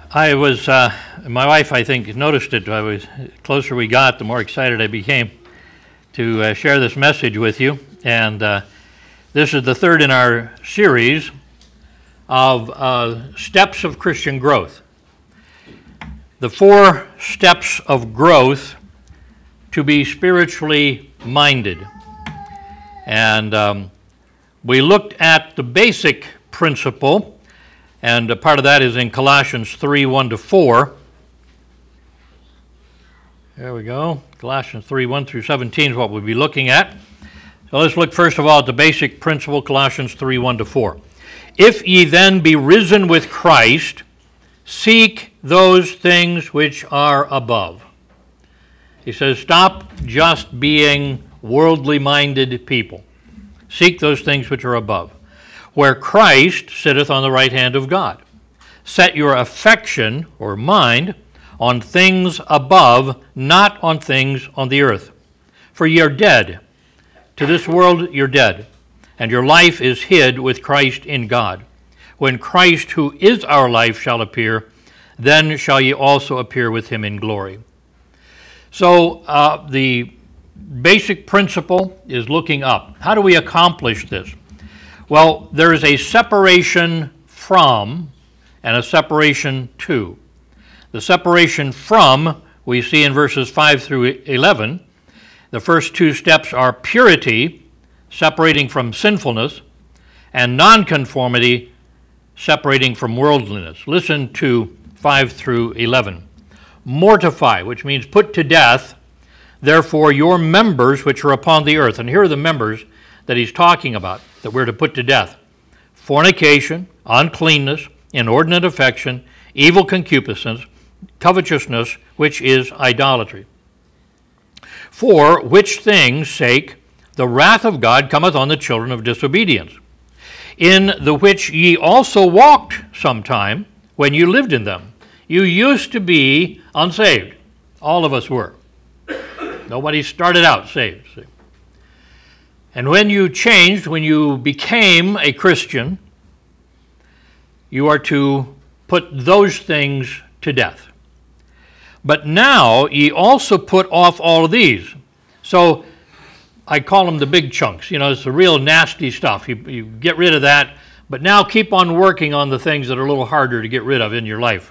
My wife, I think, noticed it. The closer we got, the more excited I became to share this message with you. And this is the third in our series of steps of Christian growth. The 4 steps of growth to be spiritually minded. And we looked at the basic principle, and a part of that is in Colossians 3, 1-4. There we go. Colossians 3, 1 through 17 is what we'll be looking at. So let's look first of all at the basic principle, Colossians 3, 1-4. If ye then be risen with Christ, seek those things which are above. He says, stop just being worldly-minded people. Seek those things which are above, where Christ sitteth on the right hand of God. Set your affection, or mind, on things above, not on things on the earth. For ye are dead. To this world you're dead, and your life is hid with Christ in God. When Christ, who is our life, shall appear, then shall ye also appear with him in glory. So the basic principle is looking up. How do we accomplish this? Well, there is a separation from and a separation to. The separation from we see in verses 5 through 11. The first 2 steps are purity, separating from sinfulness, and nonconformity, separating from worldliness. Listen to 5 through 11. Mortify, which means put to death, therefore your members which are upon the earth. And here are the members that he's talking about, that we're to put to death. Fornication, uncleanness, inordinate affection, evil concupiscence, covetousness, which is idolatry. For which things' sake the wrath of God cometh on the children of disobedience, in the which ye also walked sometime when you lived in them. You used to be unsaved. All of us were. Nobody started out saved. See? And when you changed, when you became a Christian, you are to put those things to death. But now ye also put off all of these. So I call them the big chunks. You know, it's the real nasty stuff. You get rid of that, but now keep on working on the things that are a little harder to get rid of in your life.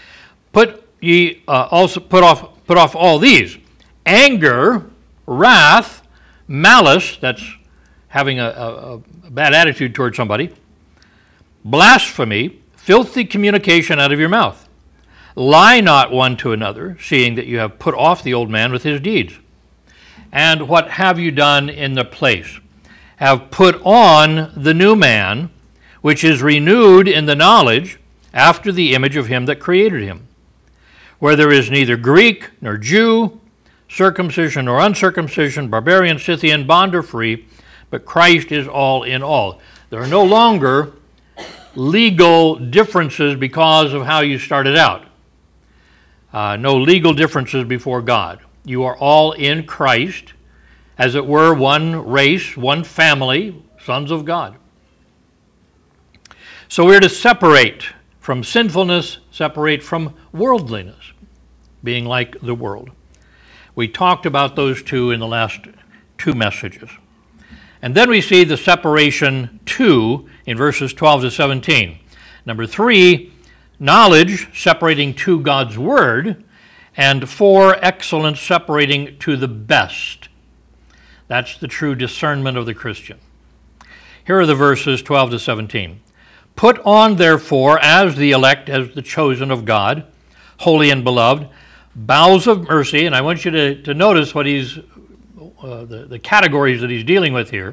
Also put off all these: anger, wrath, malice, that's having a bad attitude toward somebody, blasphemy, filthy communication out of your mouth. Lie not one to another, seeing that you have put off the old man with his deeds. And what have you done in the place? Have put on the new man, which is renewed in the knowledge after the image of him that created him, where there is neither Greek nor Jew, circumcision nor uncircumcision, barbarian, Scythian, bond or free, but Christ is all in all. There are no longer legal differences because of how you started out. No legal differences before God. You are all in Christ, as it were, one race, one family, sons of God. So we're to separate from sinfulness, separate from worldliness, being like the world. We talked about those 2 in the last 2 messages. And then we see the separation to in verses 12 to 17. Number 3, knowledge separating to God's word, and 4, excellence separating to the best. That's the true discernment of the Christian. Here are the verses 12 to 17. Put on, therefore, as the elect, as the chosen of God, holy and beloved, bowels of mercy, and I want you to notice what he's the categories that he's dealing with here.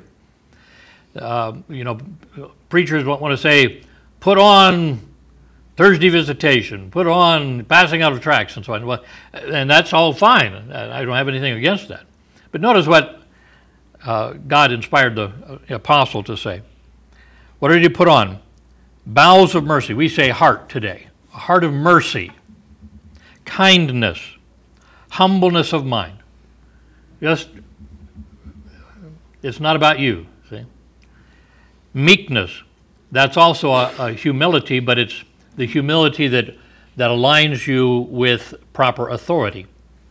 Preachers want to say, put on Thursday visitation, put on passing out of tracts and so on. And that's all fine. I don't have anything against that. But notice what God inspired the apostle to say. What did he put on? Bowels of mercy. We say heart today. A heart of mercy. Kindness. Humbleness of mind. Just, it's not about you, see? Meekness. That's also a humility, but it's the humility that that aligns you with proper authority.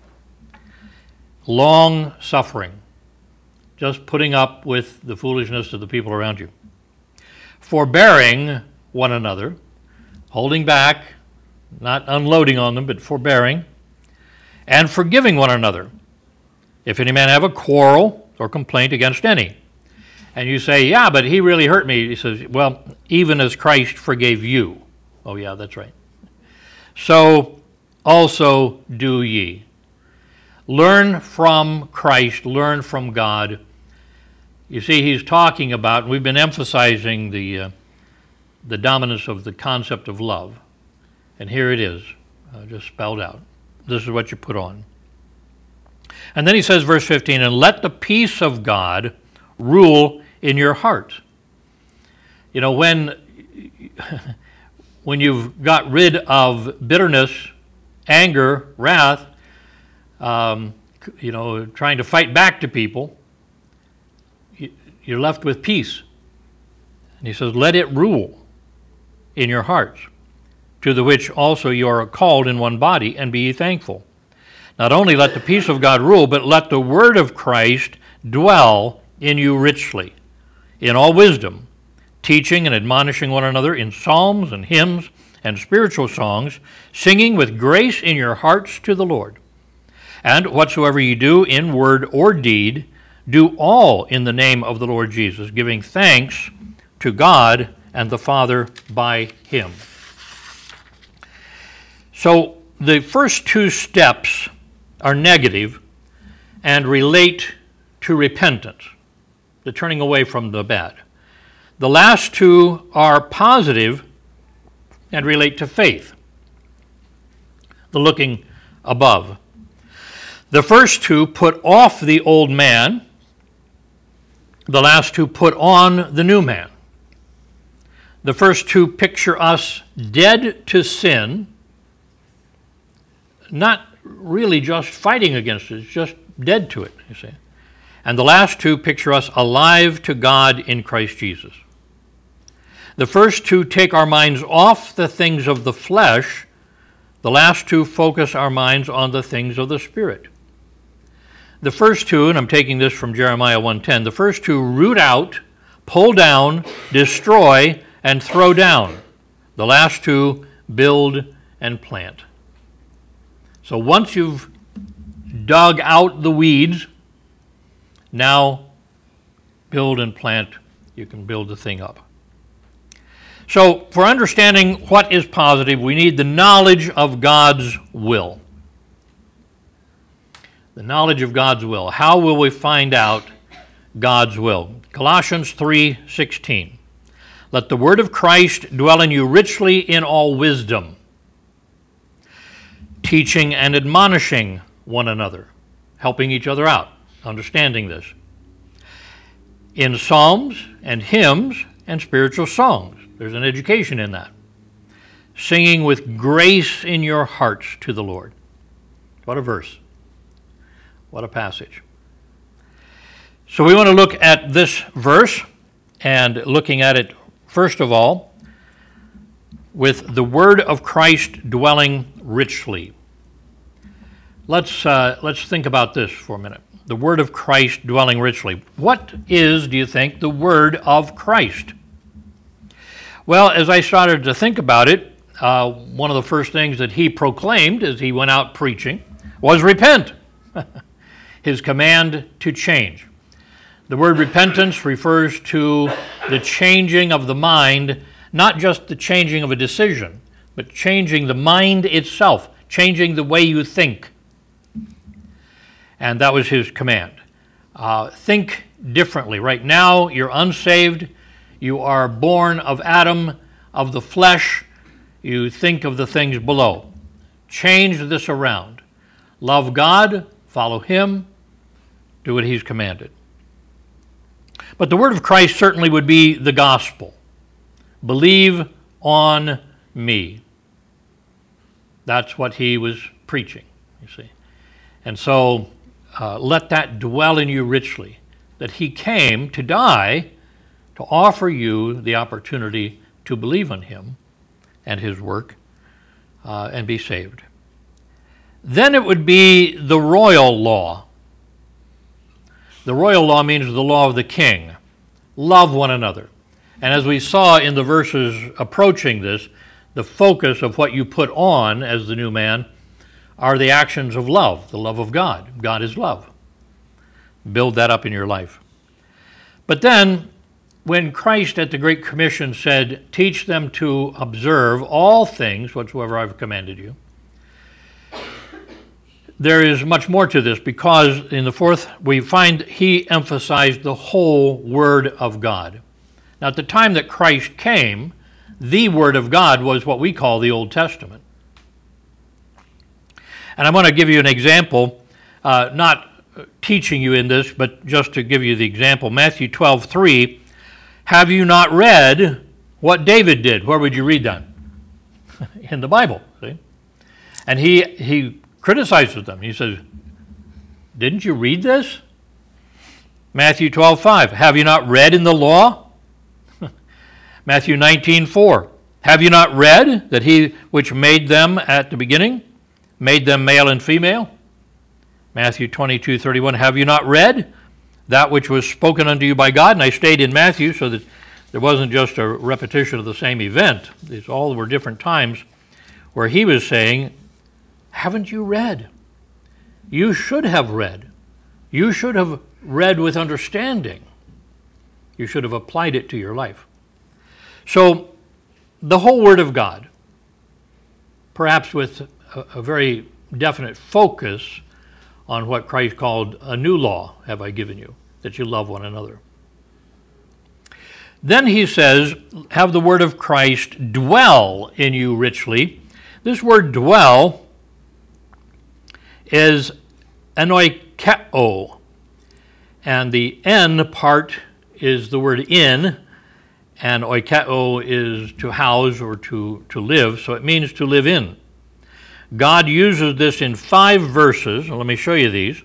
Long suffering, just putting up with the foolishness of the people around you. Forbearing one another, holding back, not unloading on them, but forbearing, and forgiving one another. If any man have a quarrel or complaint against any. And you say, yeah, but he really hurt me. He says, well, even as Christ forgave you. Oh yeah, that's right. So also do ye. Learn from Christ, learn from God. You see, he's talking about, we've been emphasizing the dominance of the concept of love. And here it is, just spelled out. This is what you put on. And then he says, verse 15, and let the peace of God rule in your heart. You know, when you've got rid of bitterness, anger, wrath, trying to fight back to people, you're left with peace. And he says, let it rule in your hearts, to the which also you are called in one body, and be ye thankful. Not only let the peace of God rule, but let the word of Christ dwell in you richly, in all wisdom, teaching and admonishing one another in psalms and hymns and spiritual songs, singing with grace in your hearts to the Lord. And whatsoever ye do in word or deed, do all in the name of the Lord Jesus, giving thanks to God and the Father by him. So the first two steps are negative and relate to repentance, the turning away from the bad. The last two are positive and relate to faith, the looking above. The first two put off the old man. The last two put on the new man. The first two picture us dead to sin, not really just fighting against it, it's just dead to it, you see. And the last two picture us alive to God in Christ Jesus. The first two take our minds off the things of the flesh. The last two focus our minds on the things of the Spirit. The first two, and I'm taking this from Jeremiah 1:10, the first two root out, pull down, destroy, and throw down. The last two build and plant. So once you've dug out the weeds, now build and plant, you can build the thing up. So for understanding what is positive, we need the knowledge of God's will. The knowledge of God's will. How will we find out God's will? Colossians 3:16. Let the word of Christ dwell in you richly in all wisdom, teaching and admonishing one another, helping each other out, understanding this, in psalms and hymns and spiritual songs. There's an education in that. Singing with grace in your hearts to the Lord. What a verse. What a passage. So we want to look at this verse, and looking at it, first of all, with the word of Christ dwelling richly. Let's think about this for a minute. The word of Christ dwelling richly. What is, do you think, the word of Christ? Well, as I started to think about it, one of the first things that he proclaimed as he went out preaching was repent. His command to change. The word repentance refers to the changing of the mind, not just the changing of a decision, but changing the mind itself, changing the way you think. And that was his command. Think differently. Right now, you're unsaved. You are born of Adam, of the flesh. You think of the things below. Change this around. Love God, follow him, do what he's commanded. But the word of Christ certainly would be the gospel. Believe on me. That's what he was preaching, you see. And so let that dwell in you richly, that he came to die to offer you the opportunity to believe in him and his work, and be saved. Then it would be the royal law. The royal law means the law of the king. Love one another. And as we saw in the verses approaching this, the focus of what you put on as the new man are the actions of love, the love of God. God is love. Build that up in your life. But then, when Christ at the Great Commission said, teach them to observe all things whatsoever I've commanded you, there is much more to this, because in the fourth we find he emphasized the whole Word of God. Now, at the time that Christ came, the Word of God was what we call the Old Testament. And I'm going to give you an example, not teaching you in this, but just to give you the example. Matthew 12:3, have you not read what David did? Where would you read that? In the Bible, see? And he criticizes them. He says, didn't you read this? Matthew 12:5, have you not read in the law? Matthew 19:4, have you not read that he which made them at the beginning made them male and female? Matthew 22:31, have you not read that which was spoken unto you by God? And I stayed in Matthew so that there wasn't just a repetition of the same event. These all were different times where he was saying, haven't you read? You should have read. You should have read with understanding. You should have applied it to your life. So, the whole Word of God, perhaps with a very definite focus on what Christ called a new law have I given you, that you love one another. Then he says, have the word of Christ dwell in you richly. This word dwell is anoikeo, and the N part is the word in, and oikeo is to house or to live, so it means to live in. God uses this in 5 verses. Let me show you these.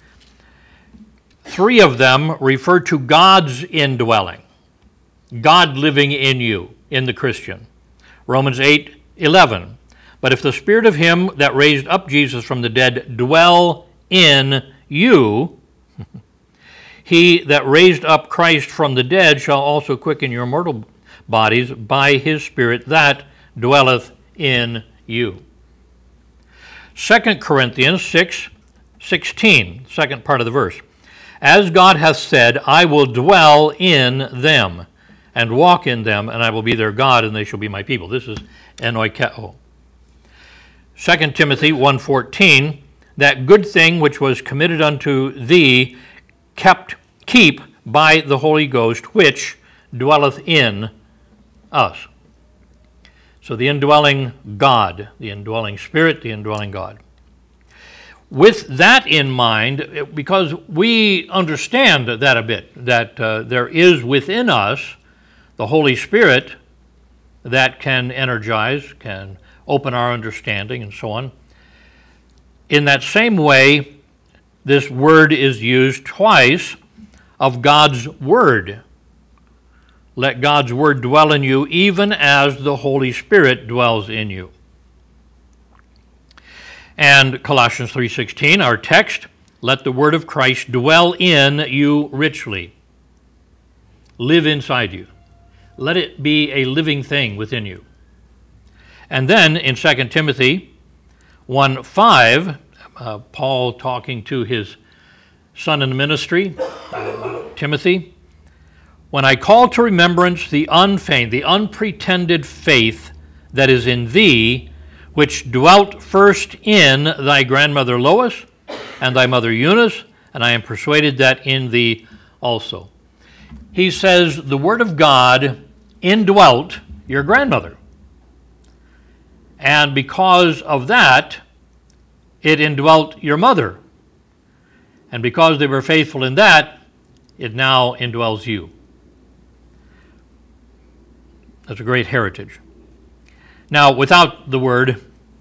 3 of them refer to God's indwelling, God living in you, in the Christian. Romans 8:11. But if the Spirit of him that raised up Jesus from the dead dwell in you, he that raised up Christ from the dead shall also quicken your mortal bodies by his Spirit that dwelleth in you. 2 Corinthians 6:16, second part of the verse. As God hath said, I will dwell in them and walk in them, and I will be their God, and they shall be my people. This is enoikeo. 2 Timothy 1:14, that good thing which was committed unto thee keep by the Holy Ghost, which dwelleth in us. So the indwelling God, the indwelling Spirit, the indwelling God. With that in mind, because we understand that a bit, that there is within us the Holy Spirit that can energize, can open our understanding, and so on. In that same way, this word is used twice of God's Word. Let God's Word dwell in you, even as the Holy Spirit dwells in you. And Colossians 3:16, our text, let the Word of Christ dwell in you richly. Live inside you. Let it be a living thing within you. And then in 2 Timothy 1:5, Paul talking to his son in the ministry, Timothy, when I call to remembrance the unfeigned, the unpretended faith that is in thee, which dwelt first in thy grandmother Lois and thy mother Eunice, and I am persuaded that in thee also. He says the Word of God indwelt your grandmother. And because of that, it indwelt your mother. And because they were faithful in that, it now indwells you. That's a great heritage. Now, without the word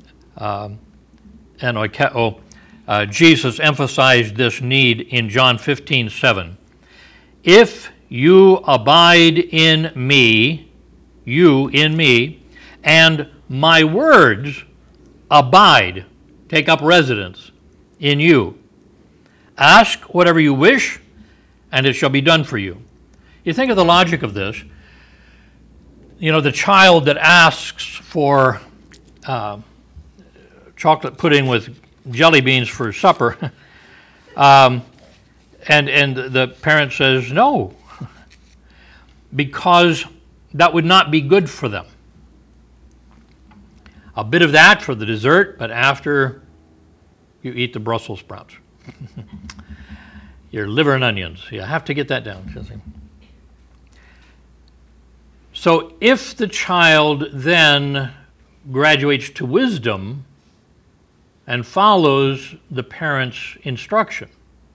enoikeo, Jesus emphasized this need in John 15:7. If you abide in me, you in me, and my words abide, take up residence in you. Ask whatever you wish, and it shall be done for you. You think of the logic of this. You know, the child that asks for chocolate pudding with jelly beans for supper, and the parent says no, because that would not be good for them. A bit of that for the dessert, but after you eat the Brussels sprouts. Your liver and onions. You have to get that down. So if the child then graduates to wisdom and follows the parent's instruction,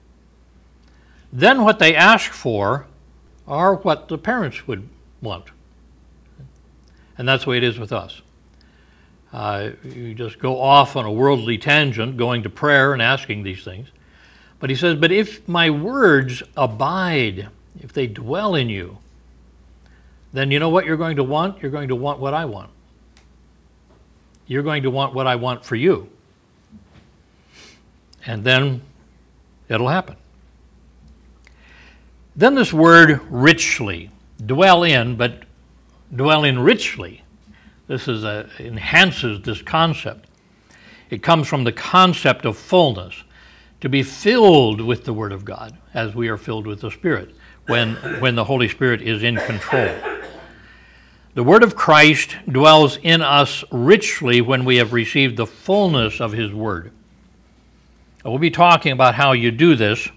then what they ask for are what the parents would want. And that's the way it is with us. You just go off on a worldly tangent, going to prayer and asking these things. But he says, but if my words abide, if they dwell in you, then you know what you're going to want? You're going to want what I want. You're going to want what I want for you. And then it'll happen. Then this word richly, dwell in, but dwell in richly. This enhances this concept. It comes from the concept of fullness, to be filled with the Word of God, as we are filled with the Spirit, when the Holy Spirit is in control. The Word of Christ dwells in us richly when we have received the fullness of His Word. We'll be talking about how you do this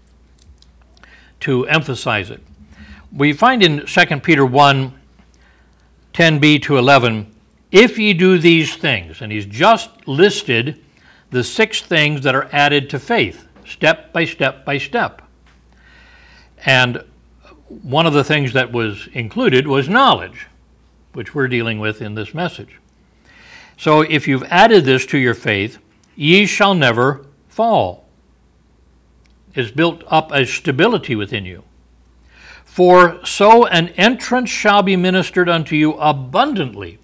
to emphasize it. We find in 2 Peter 1, 10b to 11, if ye do these things, and he's just listed the 6 things that are added to faith, step by step by step. And one of the things that was included was knowledge, which we're dealing with in this message. So if you've added this to your faith, ye shall never fall. It's built up as stability within you. For so an entrance shall be ministered unto you abundantly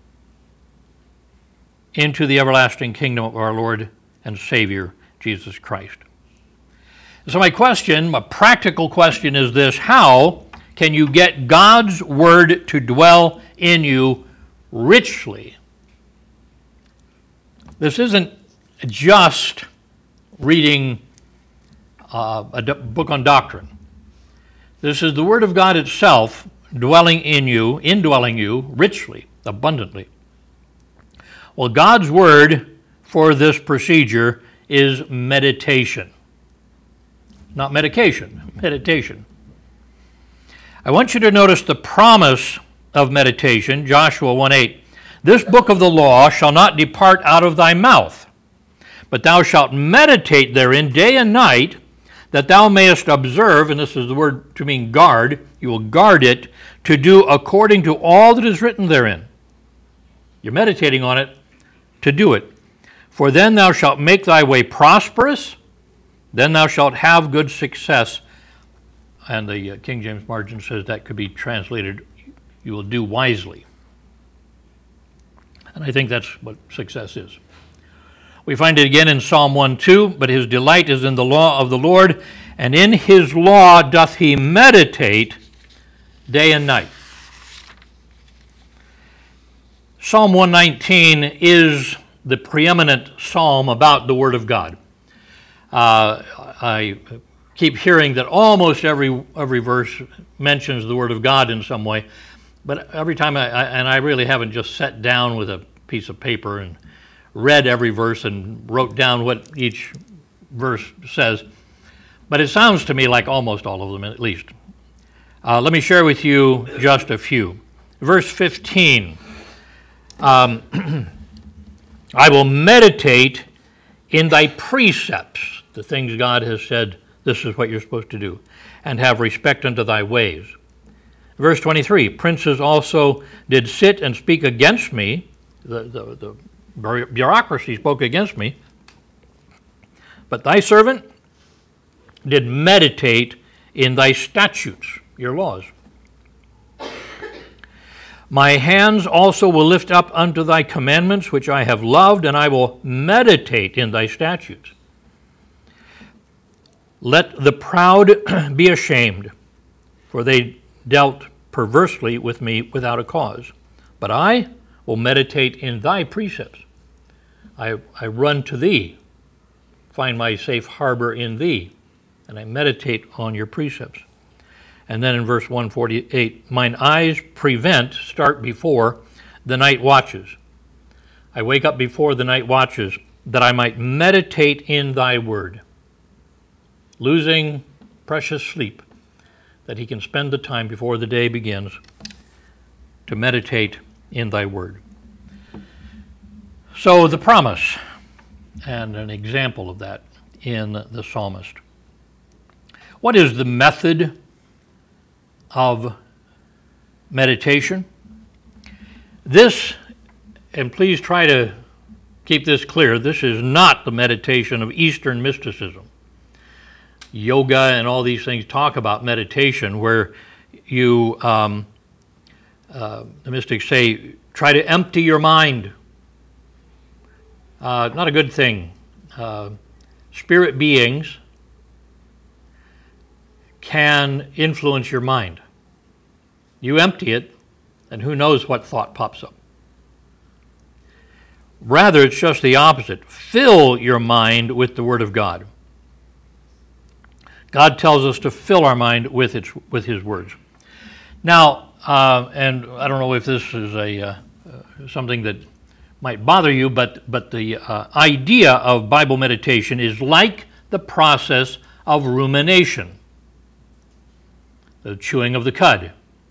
into the everlasting kingdom of our Lord and Savior, Jesus Christ. So my practical question is this: how can you get God's Word to dwell in you richly? This isn't just reading a book on doctrine. This is the Word of God itself dwelling in you, indwelling you richly, abundantly. Well, God's Word for this procedure is meditation. Not medication, meditation. I want you to notice the promise of meditation, Joshua 1:8. This book of the law shall not depart out of thy mouth, but thou shalt meditate therein day and night, that thou mayest observe, and this is the word to mean guard, you will guard it, to do according to all that is written therein. You're meditating on it to do it. For then thou shalt make thy way prosperous, then thou shalt have good success. And the King James margin says that could be translated, you will do wisely. And I think that's what success is. We find it again in Psalm 1:2, but his delight is in the law of the Lord, and in his law doth he meditate day and night. Psalm 119 is the preeminent psalm about the Word of God. I keep hearing that almost every verse mentions the Word of God in some way, but every time I really haven't just sat down with a piece of paper and read every verse and wrote down what each verse says, but it sounds to me like almost all of them at least. Let me share with you just a few. Verse 15, I will meditate in thy precepts, the things God has said, this is what you're supposed to do, and have respect unto thy ways. Verse 23, princes also did sit and speak against me, the bureaucracy spoke against me, but thy servant did meditate in thy statutes, your laws. My hands also will lift up unto thy commandments, which I have loved, and I will meditate in thy statutes. Let the proud be ashamed, for they dealt perversely with me without a cause. But I will meditate in thy precepts. I run to thee, find my safe harbor in thee, and I meditate on your precepts. And then in verse 148, mine eyes start before the night watches. I wake up before the night watches, that I might meditate in thy word. Losing precious sleep, that he can spend the time before the day begins to meditate in thy word. So the promise, and an example of that in the psalmist. What is the method of meditation? This, and please try to keep this clear, this is not the meditation of Eastern mysticism. Yoga and all these things talk about meditation where you, the mystics say, try to empty your mind. Not a good thing. Spirit beings can influence your mind. You empty it, and who knows what thought pops up. Rather, it's just the opposite. Fill your mind with the Word of God. God tells us to fill our mind with His words. Now, and I don't know if this is something that might bother you, but the idea of Bible meditation is like the process of rumination, the chewing of the cud.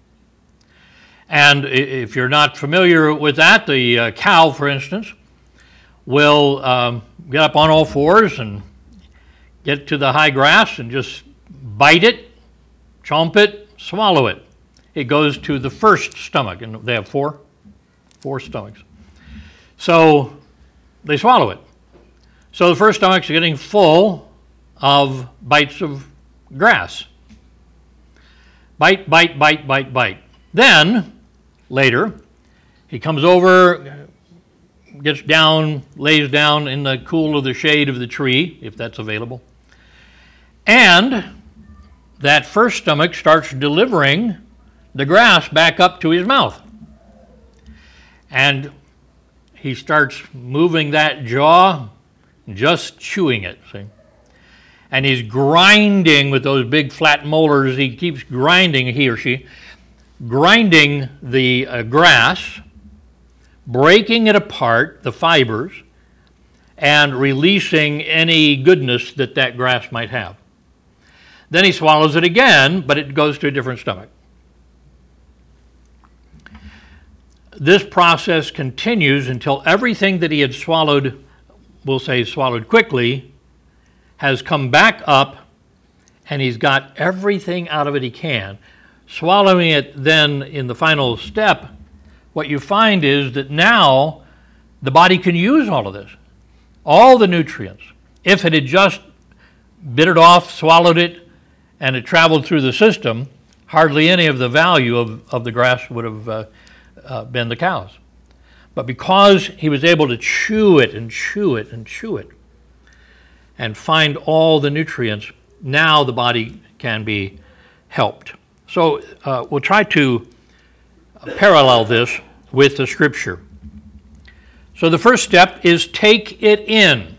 And if you're not familiar with that, the cow, for instance, will get up on all fours and get to the high grass and just bite it, chomp it, swallow it. It goes to the first stomach, and they have four stomachs. So they swallow it. So the first stomach's getting full of bites of grass. Bite, bite, bite, bite, bite. Then, later, he comes over, gets down, lays down in the cool of the shade of the tree, if that's available. And that first stomach starts delivering the grass back up to his mouth. And he starts moving that jaw, just chewing it, see? And he's grinding with those big flat molars. He keeps grinding, he or she, grinding the grass, breaking it apart, the fibers, and releasing any goodness that grass might have. Then he swallows it again, but it goes to a different stomach. This process continues until everything that he had swallowed, we'll say swallowed quickly, has come back up, and he's got everything out of it he can. Swallowing it then in the final step, what you find is that now the body can use all of this, all the nutrients. If it had just bit it off, swallowed it, and it traveled through the system, hardly any of the value of the grass would have been the cow's. But because he was able to chew it and chew it and chew it and find all the nutrients, now the body can be helped. So we'll try to parallel this with the Scripture. So the first step is take it in.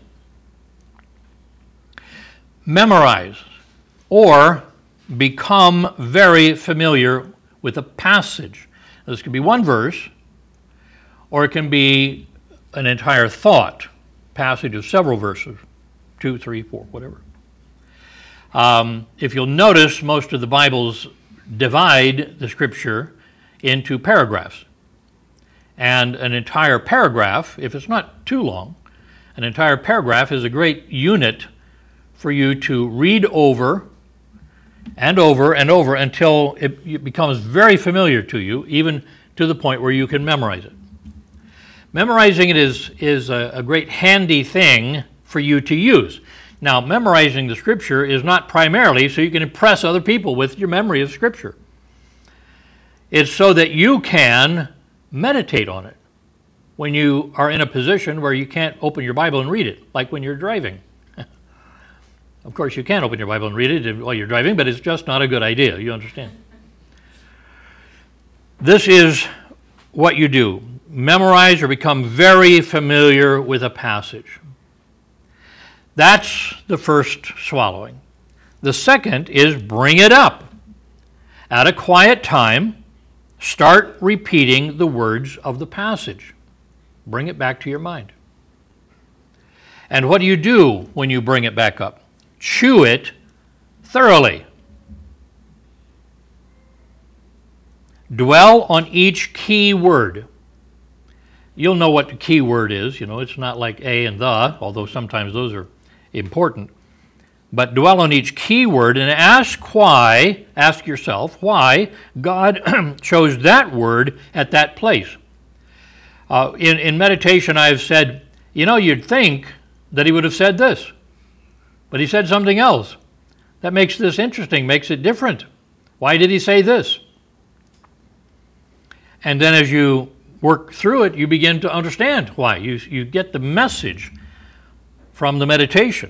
Memorize or become very familiar with a passage. This can be one verse, or it can be an entire thought, passage of several verses, 2, 3, 4, whatever. If you'll notice, most of the Bibles divide the Scripture into paragraphs. And an entire paragraph, if it's not too long, an entire paragraph is a great unit for you to read over and over and over until it becomes very familiar to you, even to the point where you can memorize it. Memorizing it is a great handy thing for you to use. Now, memorizing the Scripture is not primarily so you can impress other people with your memory of Scripture. It's so that you can meditate on it when you are in a position where you can't open your Bible and read it, like when you're driving. Of course, you can open your Bible and read it while you're driving, but it's just not a good idea. You understand? This is what you do. Memorize or become very familiar with a passage. That's the first swallowing. The second is bring it up. At a quiet time, start repeating the words of the passage. Bring it back to your mind. And what do you do when you bring it back up? Chew it thoroughly. Dwell on each key word. You'll know what the key word is. It's not like a and the, although sometimes those are important. But dwell on each key word and ask yourself why God chose that word at that place. In meditation, I've said, you'd think that he would have said this, but he said something else. That makes this interesting, makes it different. Why did he say this? And then as you work through it, you begin to understand why. You get the message from the meditation.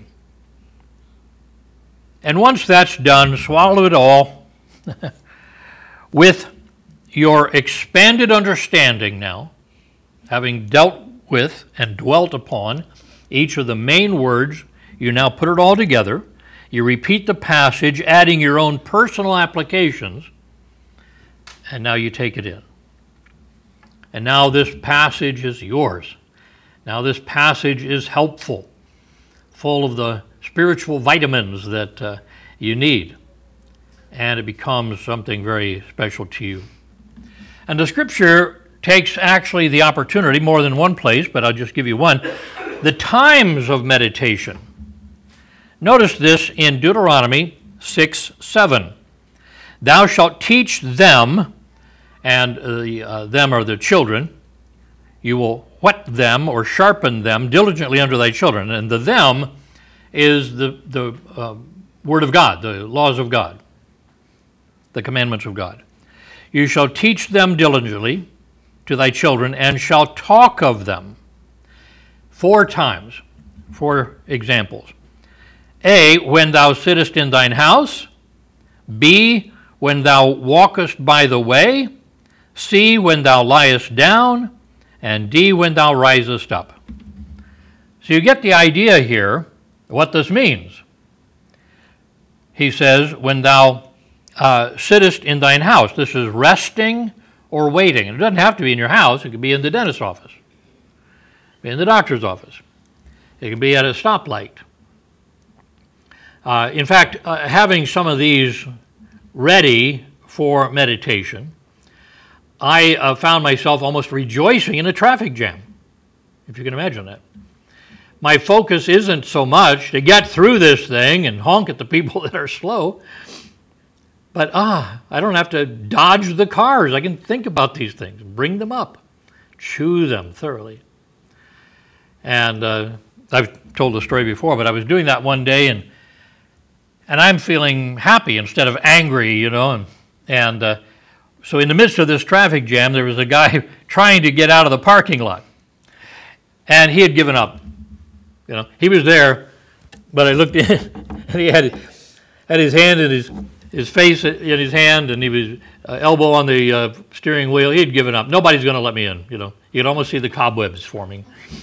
And once that's done, swallow it all with your expanded understanding now, having dealt with and dwelt upon each of the main words. You now put it all together. You repeat the passage, adding your own personal applications, and now you take it in. And now this passage is yours. Now this passage is helpful, full of the spiritual vitamins that you need, and it becomes something very special to you. And the Scripture takes actually the opportunity, more than one place, but I'll just give you one, the times of meditation. Notice this in Deuteronomy 6:7. Thou shalt teach them, and them are the children, you will whet them or sharpen them diligently unto thy children. And the them is the Word of God, the laws of God, the commandments of God. You shall teach them diligently to thy children, and shall talk of them. 4 times, 4 examples. A, when thou sittest in thine house. B, when thou walkest by the way. C, when thou liest down. And D, when thou risest up. So you get the idea here, what this means. He says, when thou sittest in thine house. This is resting or waiting. And it doesn't have to be in your house. It could be in the dentist's office, in the doctor's office. It could be at a stoplight. In fact, having some of these ready for meditation, I found myself almost rejoicing in a traffic jam, if you can imagine that. My focus isn't so much to get through this thing and honk at the people that are slow, but I don't have to dodge the cars. I can think about these things, bring them up, chew them thoroughly. And I've told the story before, but I was doing that one day, and I'm feeling happy instead of angry, and so in the midst of this traffic jam, there was a guy trying to get out of the parking lot, and he had given up. He was there, but I looked in, and he had his hand in his face in his hand, and he was elbow on the steering wheel. He had given up. Nobody's going to let me in. You could almost see the cobwebs forming.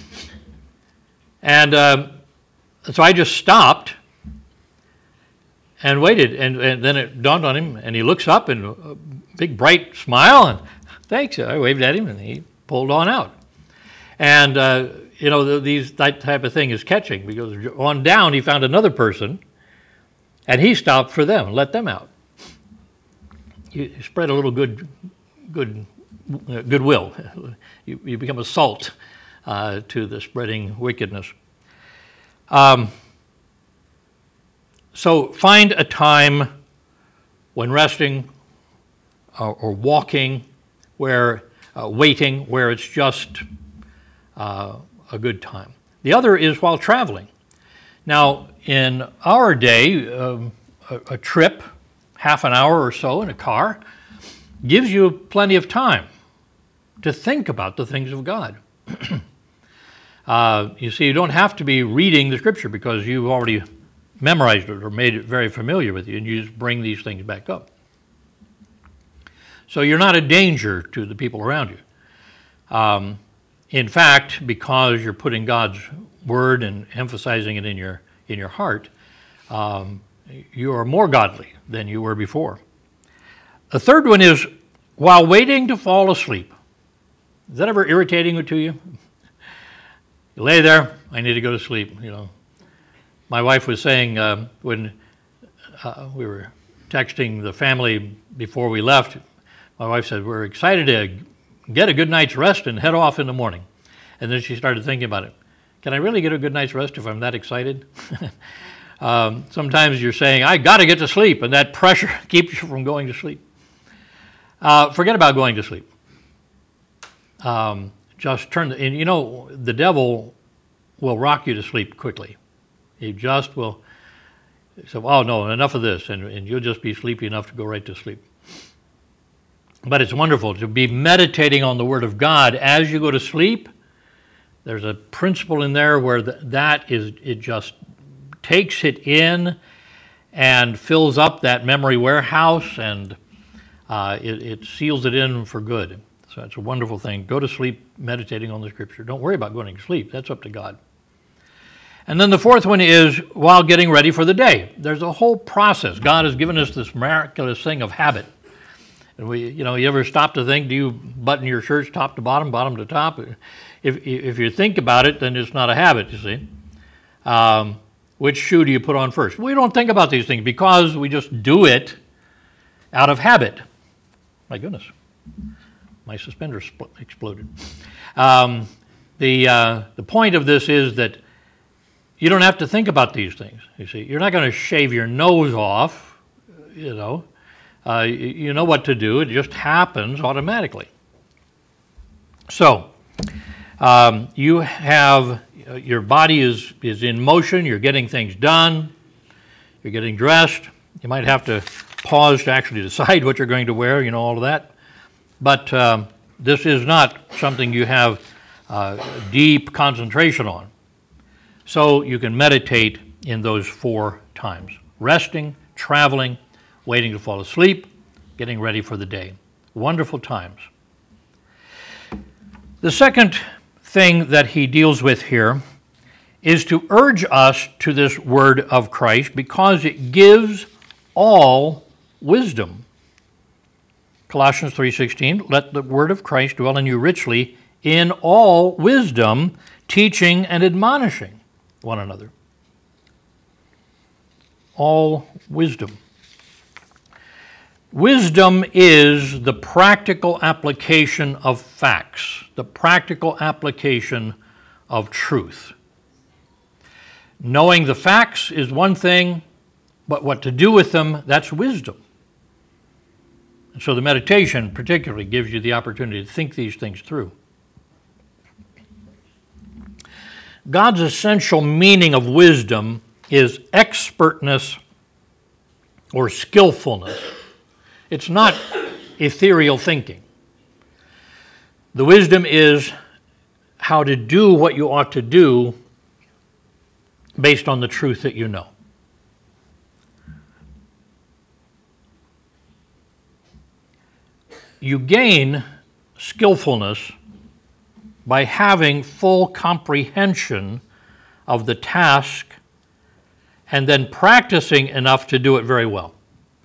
And so I just stopped and waited, and then it dawned on him, and he looks up and a big bright smile, and thanks. I waved at him, and he pulled on out. And that type of thing is catching, because on down he found another person, and he stopped for them, let them out. You spread a little goodwill. You become a salt to the spreading wickedness. So find a time when resting or walking, waiting, where it's just a good time. The other is while traveling. Now, in our day, a trip, half an hour or so in a car, gives you plenty of time to think about the things of God. You see, you don't have to be reading the Scripture because you've already memorized it or made it very familiar with you, and you just bring these things back up. So you're not a danger to the people around you. In fact, because you're putting God's Word and emphasizing it in your heart, you are more godly than you were before. The third one is, while waiting to fall asleep. Is that ever irritating to you? You lay there, I need to go to sleep, My wife was saying when we were texting the family before we left, my wife said, we're excited to get a good night's rest and head off in the morning. And then she started thinking about it. Can I really get a good night's rest if I'm that excited? Sometimes you're saying, I got to get to sleep, and that pressure keeps you from going to sleep. Forget about going to sleep. Just turn, the devil will rock you to sleep quickly. He just will say, oh no, enough of this, and you'll just be sleepy enough to go right to sleep. But it's wonderful to be meditating on the Word of God as you go to sleep. There's a principle in there where it just takes it in and fills up that memory warehouse, and it seals it in for good. So it's a wonderful thing. Go to sleep meditating on the Scripture. Don't worry about going to sleep. That's up to God. And then the fourth one is while getting ready for the day. There's a whole process. God has given us this miraculous thing of habit. And you ever stop to think, do you button your shirts top to bottom, bottom to top? If you think about it, then it's not a habit, you see. Which shoe do you put on first? We don't think about these things because we just do it out of habit. My goodness. My suspender exploded. The point of this is that you don't have to think about these things. You see, you're not going to shave your nose off. You know what to do. It just happens automatically. So you have your body is in motion. You're getting things done. You're getting dressed. You might have to pause to actually decide what you're going to wear. All of that. But this is not something you have deep concentration on. So you can meditate in those 4 times. Resting, traveling, waiting to fall asleep, getting ready for the day. Wonderful times. The second thing that he deals with here is to urge us to this word of Christ because it gives all wisdom. Colossians 3:16, let the word of Christ dwell in you richly in all wisdom, teaching and admonishing one another. All wisdom. Wisdom is the practical application of facts, the practical application of truth. Knowing the facts is one thing, but what to do with them, that's wisdom. And so the meditation particularly gives you the opportunity to think these things through. God's essential meaning of wisdom is expertness or skillfulness. It's not ethereal thinking. The wisdom is how to do what you ought to do based on the truth that you know. You gain skillfulness by having full comprehension of the task and then practicing enough to do it very well.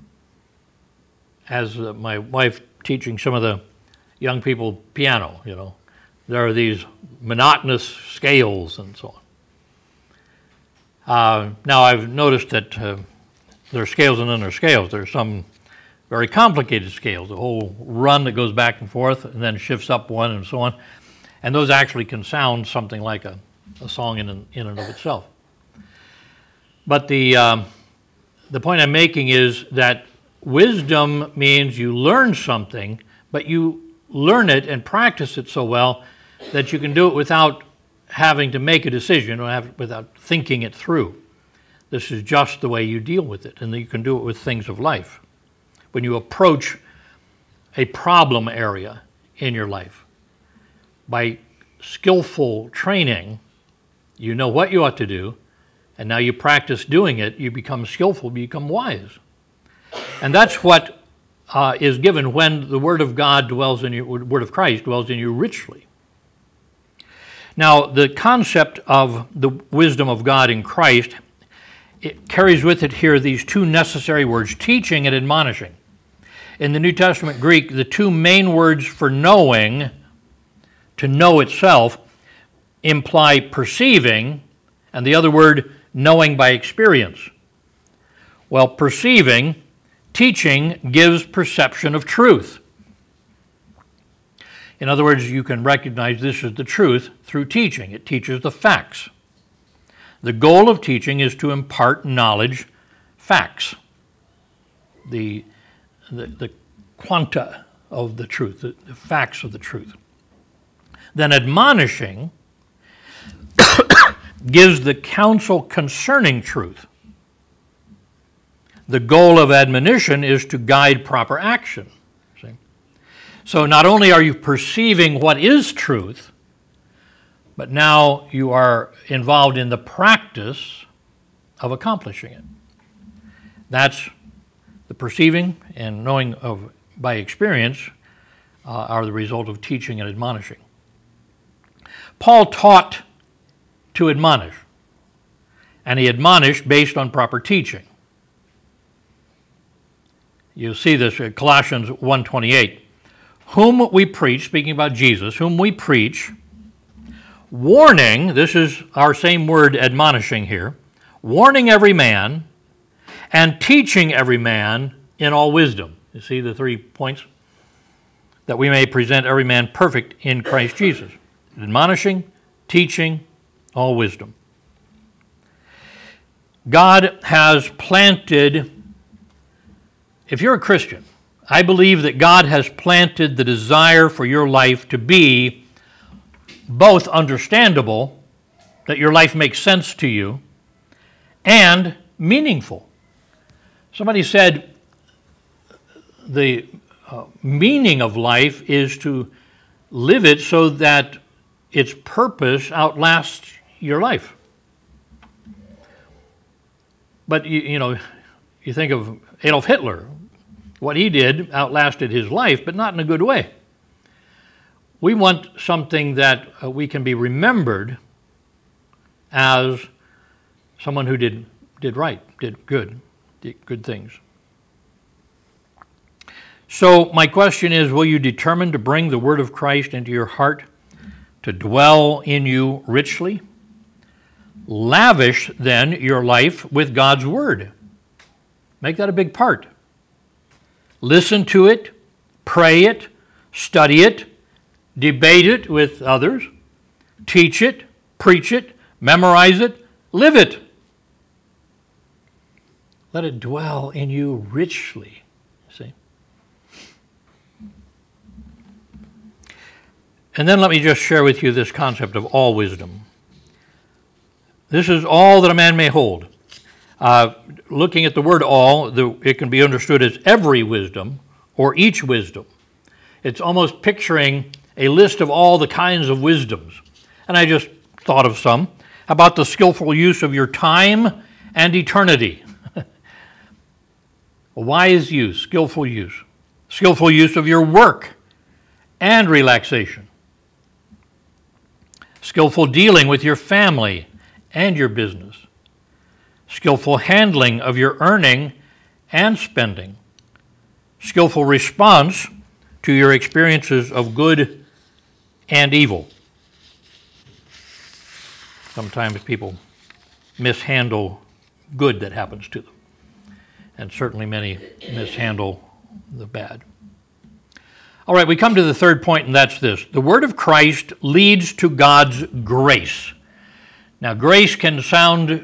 As my wife teaching some of the young people piano, there are these monotonous scales and so on. Now I've noticed that there are scales and then there are scales. There are some very complicated scales, a whole run that goes back and forth and then shifts up one and so on. And those actually can sound something like a song in and of itself. But the point I'm making is that wisdom means you learn something, but you learn it and practice it so well that you can do it without having to make a decision or without thinking it through. This is just the way you deal with it, and you can do it with things of life. When you approach a problem area in your life. By skillful training, you know what you ought to do, and now you practice doing it, you become skillful, you become wise. And that's what is given when the Word of God dwells in you, Word of Christ dwells in you richly. Now, the concept of the wisdom of God in Christ, it carries with it here these two necessary words, teaching and admonishing. In the New Testament Greek, the two main words for knowing, to know itself, imply perceiving, and the other word, knowing by experience. Well, perceiving, teaching gives perception of truth. In other words, you can recognize this is the truth through teaching. It teaches the facts. The goal of teaching is to impart knowledge, facts, the quanta of the truth, the facts of the truth. Then admonishing gives the counsel concerning truth. The goal of admonition is to guide proper action. See? So not only are you perceiving what is truth, but now you are involved in the practice of accomplishing it. That's the perceiving and knowing of by experience are the result of teaching and admonishing. Paul taught to admonish, and he admonished based on proper teaching. You see this in Colossians 1:28. Whom we preach, speaking about Jesus, whom we preach, warning, this is our same word admonishing here, warning every man and teaching every man in all wisdom. You see the 3 points? That we may present every man perfect in Christ Jesus. Admonishing, teaching, all wisdom. God has planted, if you're a Christian, I believe that God has planted the desire for your life to be both understandable, that your life makes sense to you, and meaningful. Somebody said the meaning of life is to live it so that its purpose outlasts your life. But you think of Adolf Hitler. What he did outlasted his life, but not in a good way. We want something that we can be remembered as someone who did right, did good things. So my question is, will you determine to bring the Word of Christ into your heart, to dwell in you richly? Lavish, then, your life with God's Word. Make that a big part. Listen to it, pray it, study it, debate it with others, teach it, preach it, memorize it, live it. Let it dwell in you richly. See? And then let me just share with you this concept of all wisdom. This is all that a man may hold. Looking at the word all, it can be understood as every wisdom or each wisdom. It's almost picturing a list of all the kinds of wisdoms. And I just thought of some. How about the skillful use of your time and eternity? Wise use, skillful use. Skillful use of your work and relaxation. Skillful dealing with your family and your business. Skillful handling of your earning and spending. Skillful response to your experiences of good and evil. Sometimes people mishandle good that happens to them, and certainly many mishandle the bad. All right, we come to the third point, and that's this. The Word of Christ leads to God's grace. Now, grace can sound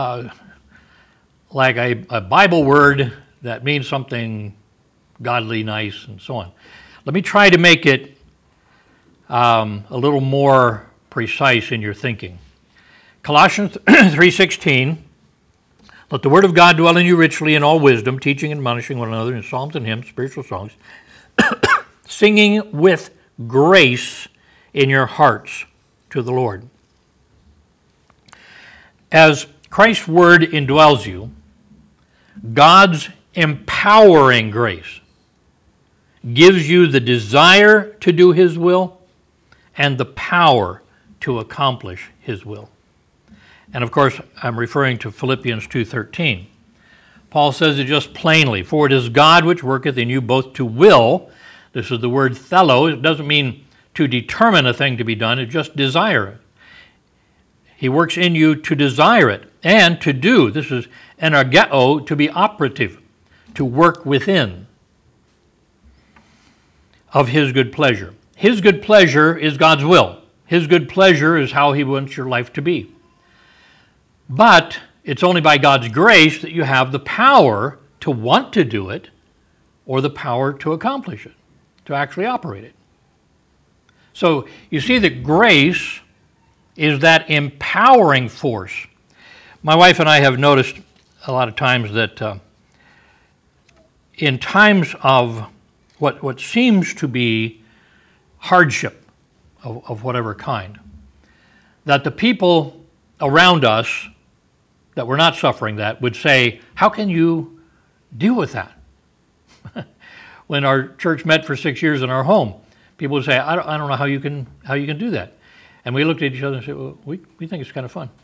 like a Bible word that means something godly, nice, and so on. Let me try to make it a little more precise in your thinking. Colossians 3:16, let the word of God dwell in you richly in all wisdom, teaching and admonishing one another in psalms and hymns, spiritual songs, singing with grace in your hearts to the Lord. As Christ's word indwells you, God's empowering grace gives you the desire to do His will and the power to accomplish His will. And of course, I'm referring to Philippians 2:13. Paul says it just plainly, for it is God which worketh in you both to will. This is the word thelo. It doesn't mean to determine a thing to be done, it just desire it. He works in you to desire it and to do. This is energeo, to be operative, to work within of His good pleasure. His good pleasure is God's will. His good pleasure is how He wants your life to be. But it's only by God's grace that you have the power to want to do it or the power to accomplish it, to actually operate it. So you see that grace is that empowering force. My wife and I have noticed a lot of times that in times of what seems to be hardship of whatever kind, that the people around us that were not suffering that would say, how can you deal with that? When our church met for 6 years in our home, people would say, I don't know how you can do that. And we looked at each other and said, well, we think it's kind of fun.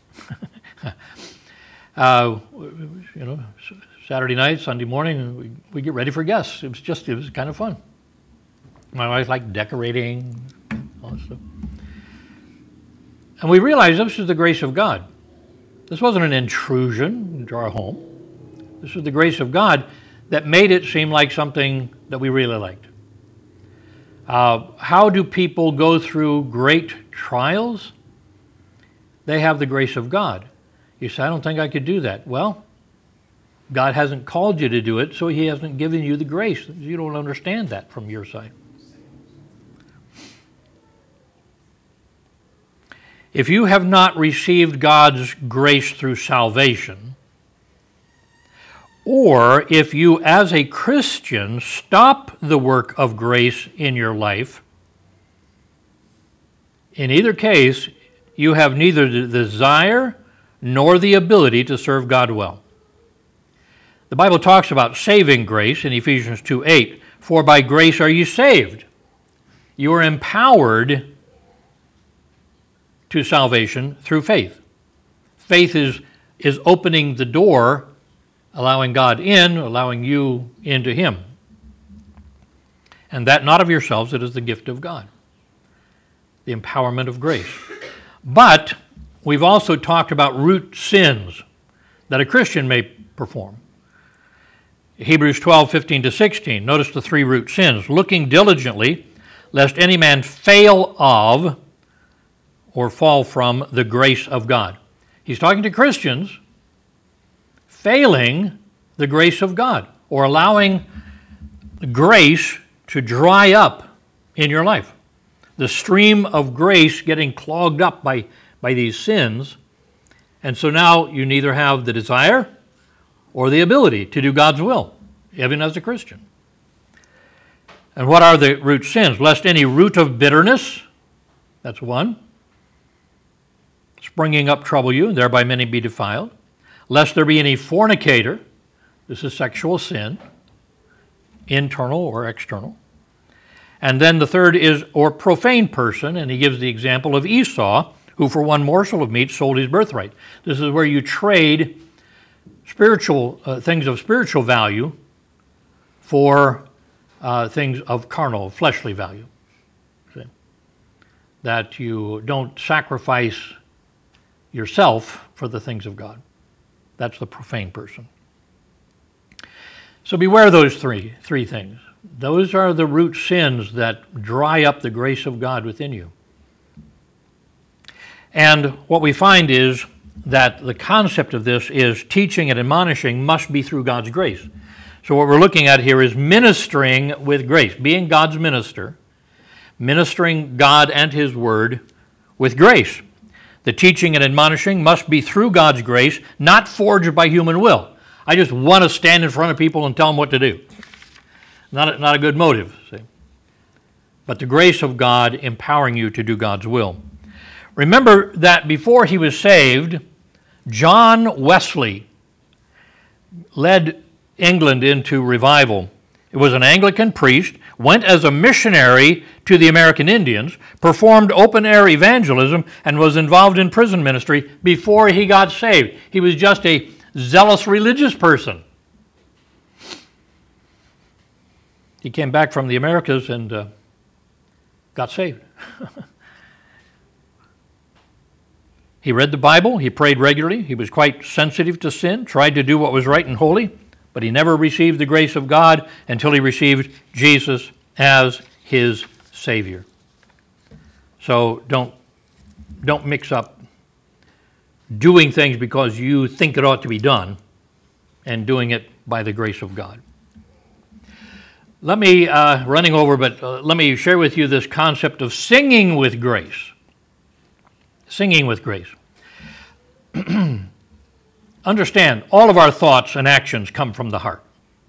Saturday night, Sunday morning, we get ready for guests. It was kind of fun. My wife liked decorating, all that stuff. And we realized this was the grace of God. This wasn't an intrusion into our home. This was the grace of God that made it seem like something that we really liked. How do people go through great trials? They have the grace of God. You say, I don't think I could do that. Well, God hasn't called you to do it, so He hasn't given you the grace. You don't understand that from your side. If you have not received God's grace through salvation, or if you as a Christian stop the work of grace in your life, in either case, you have neither the desire nor the ability to serve God well. The Bible talks about saving grace in Ephesians 2:8. For by grace are you saved. You are empowered to salvation through faith. Faith is opening the door, allowing God in, allowing you into Him. And that not of yourselves, it is the gift of God. The empowerment of grace. But we've also talked about root sins that a Christian may perform. Hebrews 12:15-16. Notice the three root sins. Looking diligently, lest any man fail of or fall from the grace of God. He's talking to Christians failing the grace of God or allowing grace to dry up in your life. The stream of grace getting clogged up by these sins, and so now you neither have the desire or the ability to do God's will, even as a Christian. And what are the root sins? Lest any root of bitterness, that's one, springing up trouble you, and thereby many be defiled. Lest there be any fornicator, this is sexual sin, internal or external. And then the third is, or profane person, and he gives the example of Esau, who for one morsel of meat sold his birthright. This is where you trade spiritual things of spiritual value for things of carnal, fleshly value. See? That you don't sacrifice yourself for the things of God. That's the profane person. So beware those three things. Those are the root sins that dry up the grace of God within you. And what we find is that the concept of this is teaching and admonishing must be through God's grace. So what we're looking at here is ministering with grace, being God's minister, ministering God and His Word with grace. The teaching and admonishing must be through God's grace, not forged by human will. I just want to stand in front of people and tell them what to do. Not a good motive, see. But the grace of God empowering you to do God's will. Remember that before he was saved, John Wesley led England into revival. It was an Anglican priest, went as a missionary to the American Indians, performed open-air evangelism, and was involved in prison ministry before he got saved. He was just a zealous religious person. He came back from the Americas and got saved. He read the Bible, he prayed regularly, he was quite sensitive to sin, tried to do what was right and holy, but he never received the grace of God until he received Jesus as his Savior. So don't mix up doing things because you think it ought to be done and doing it by the grace of God. Let me, running over, but let me share with you this concept of singing with grace. Singing with grace. Understand, all of our thoughts and actions come from the heart.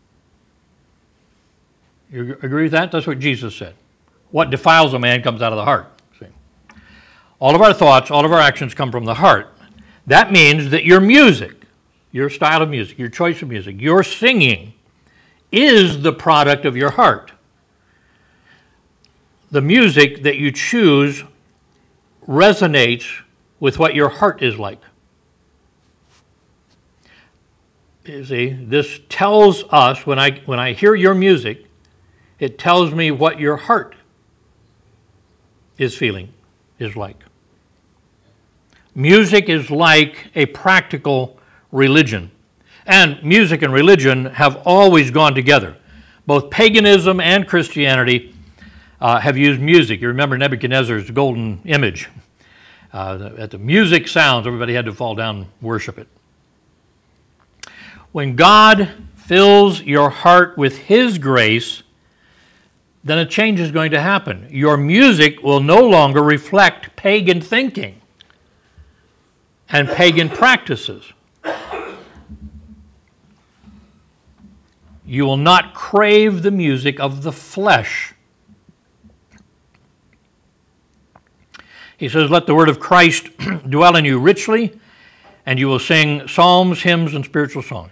You agree with that? That's what Jesus said. What defiles a man comes out of the heart. See? All of our thoughts, all of our actions come from the heart. That means that your music, your style of music, your choice of music, your singing is the product of your heart. The music that you choose resonates with what your heart is like. You see, this tells us, when I hear your music, it tells me what your heart is feeling, is like. Music is like a practical religion. And music and religion have always gone together. Both paganism and Christianity have used music. You remember Nebuchadnezzar's golden image. At the music sounds, everybody had to fall down and worship it. When God fills your heart with His grace, then a change is going to happen. Your music will no longer reflect pagan thinking and pagan practices. You will not crave the music of the flesh. He says, let the word of Christ dwell in you richly, and you will sing psalms, hymns, and spiritual songs.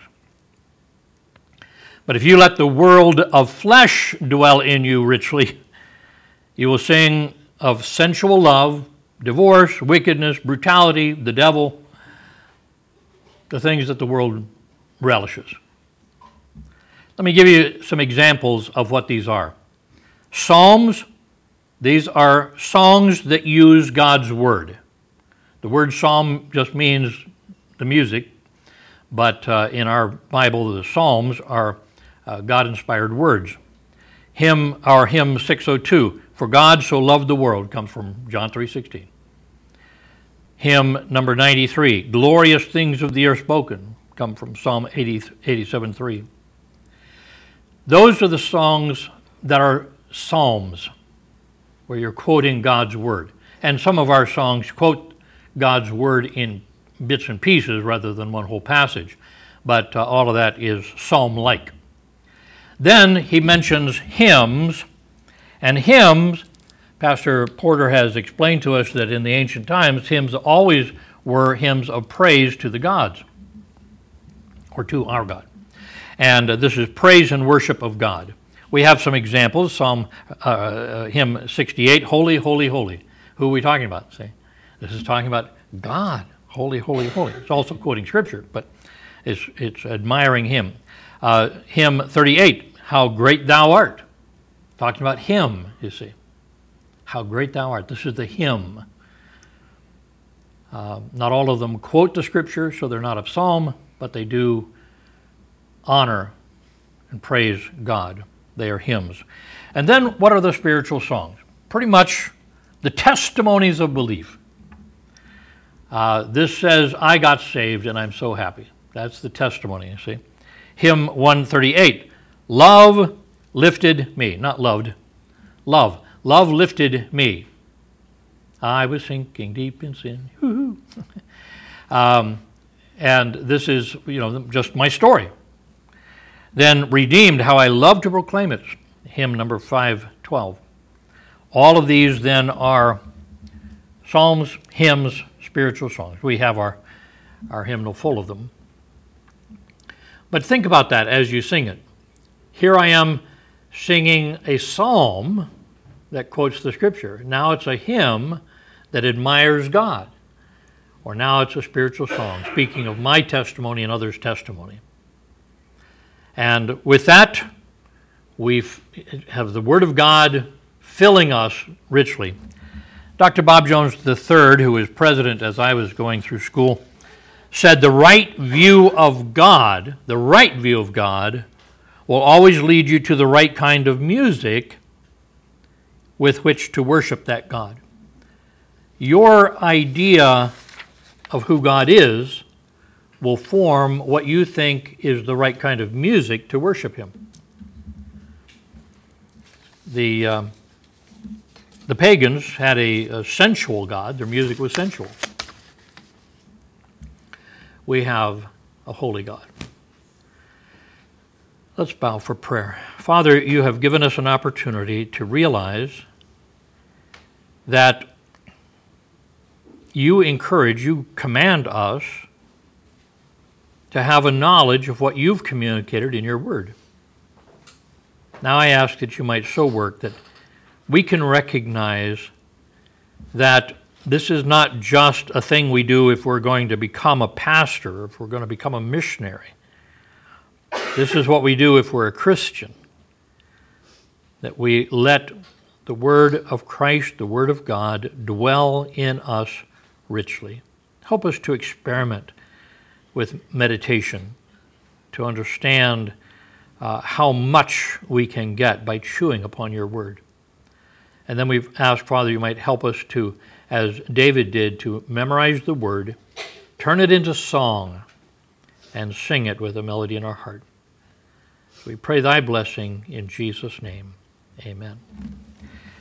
But if you let the world of flesh dwell in you richly, you will sing of sensual love, divorce, wickedness, brutality, the devil, the things that the world relishes. Let me give you some examples of what these are. Psalms, these are songs that use God's word. The word psalm just means the music, but in our Bible, the Psalms are God-inspired words. Our hymn 602, For God So Loved the World, comes from John 3:16. Hymn number 93, Glorious Things of the Earth Spoken, come from Psalm 87:3. Those are the songs that are psalms, where you're quoting God's word. And some of our songs quote God's word in bits and pieces rather than one whole passage. But all of that is psalm-like. Then he mentions hymns. And hymns, Pastor Porter has explained to us that in the ancient times, hymns always were hymns of praise to the gods, or to our God. And this is praise and worship of God. We have some examples. Hymn 68, Holy, Holy, Holy. Who are we talking about? See, this is talking about God. Holy, holy, holy. It's also quoting Scripture, but it's admiring Him. Hymn 38, How Great Thou Art. Talking about Him, you see. How great Thou art. This is the hymn. Not all of them quote the Scripture, so they're not a psalm, but they do honor and praise God. They are hymns. And then what are the spiritual songs? Pretty much the testimonies of belief. This says, I got saved and I'm so happy. That's the testimony, you see. Hymn 138, Love lifted me. Not loved, love. Love lifted me. I was sinking deep in sin. And this is, just my story. Then redeemed, how I love to proclaim it. hymn number 512. All of these then are psalms, hymns, spiritual songs. We have our hymnal full of them. But think about that as you sing it. Here I am singing a psalm that quotes the Scripture. Now it's a hymn that admires God. Or now it's a spiritual song, speaking of my testimony and others' testimony. And with that, we have the Word of God filling us richly. Dr. Bob Jones III, who was president as I was going through school, said the right view of God will always lead you to the right kind of music with which to worship that God. Your idea of who God is will form what you think is the right kind of music to worship Him. The pagans had a sensual God. Their music was sensual. We have a holy God. Let's bow for prayer. Father, you have given us an opportunity to realize that you command us to have a knowledge of what you've communicated in your word. Now I ask that you might so work that we can recognize that this is not just a thing we do if we're going to become a pastor, if we're going to become a missionary. This is what we do if we're a Christian, that we let the Word of Christ, the Word of God, dwell in us richly. Help us to experiment with meditation, to understand how much we can get by chewing upon your Word. And then we've asked, Father, you might help us to, as David did, to memorize the Word, turn it into song, and sing it with a melody in our heart. We pray thy blessing in Jesus' name. Amen.